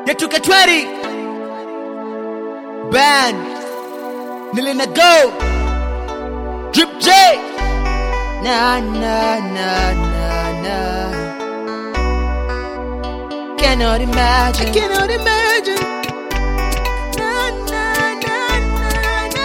Yatuka 20 Band Nilina Go Drip J Na na na na na Cannot imagine I cannot imagine Na na na na na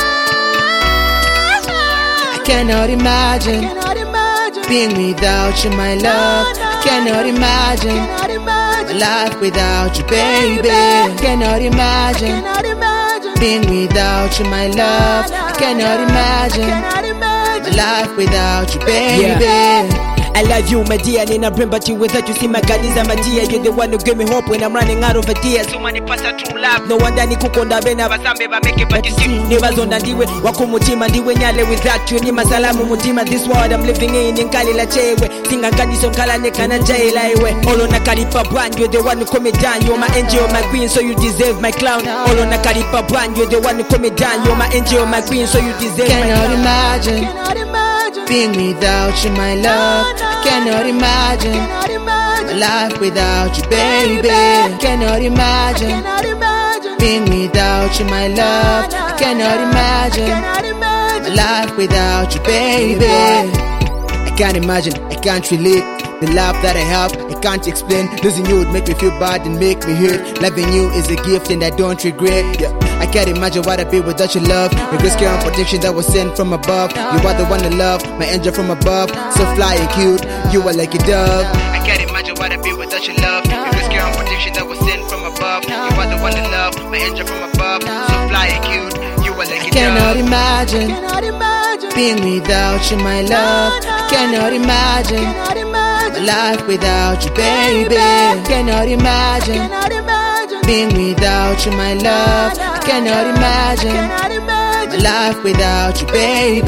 I cannot imagine being without you, my love. I cannot imagine my life without you, baby. I cannot imagine being without you, my love. I cannot imagine my life without you, baby. Yeah. I love you, my dear, and I bring but you without you see my God is my dear. You're the one who give me hope when I'm running out of ideas. So many pass true love. No wonder ni kukonda bena basambe ba make it but you see. Never zonda ndiwe wako mutima ndiwe nyale without you ni masalamu mutima. This world I'm living in kali la chewe. Singa kadi so kala ne kana jaila iwe. Olo na kalipa brand, you're the one who come me down. You're my angel, my queen, so you deserve my clown. Olo na kalipa brand, you're the one who come me down. You're my angel, my queen, so you deserve my clown. Cannot imagine being without you, my love. I cannot imagine my life without you, baby. I cannot imagine being without you, my love. I cannot imagine my life without you, baby. I can't imagine, I can't relate. The love that I have, I can't explain. Losing you would make me feel bad and make me hurt. Loving you is a gift and I don't regret. Yeah. I can't imagine what I'd be without your love. Your grace, care and protection that was sent from above. You are the one I love, my angel from above. So fly and cute, you are like a dove. I can't imagine what I'd be without your love. Your grace, care and protection that was sent from above. You are the one I love, my angel from above. So fly and cute, you are like a dove. I cannot imagine being without you, my love. I cannot imagine my life without you, baby. I cannot imagine being without you, my love. I cannot imagine my life without you,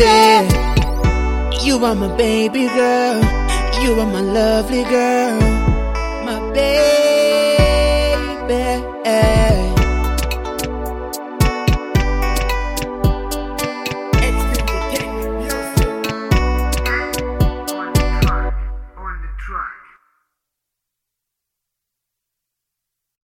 baby. You are my baby girl. You are my lovely girl.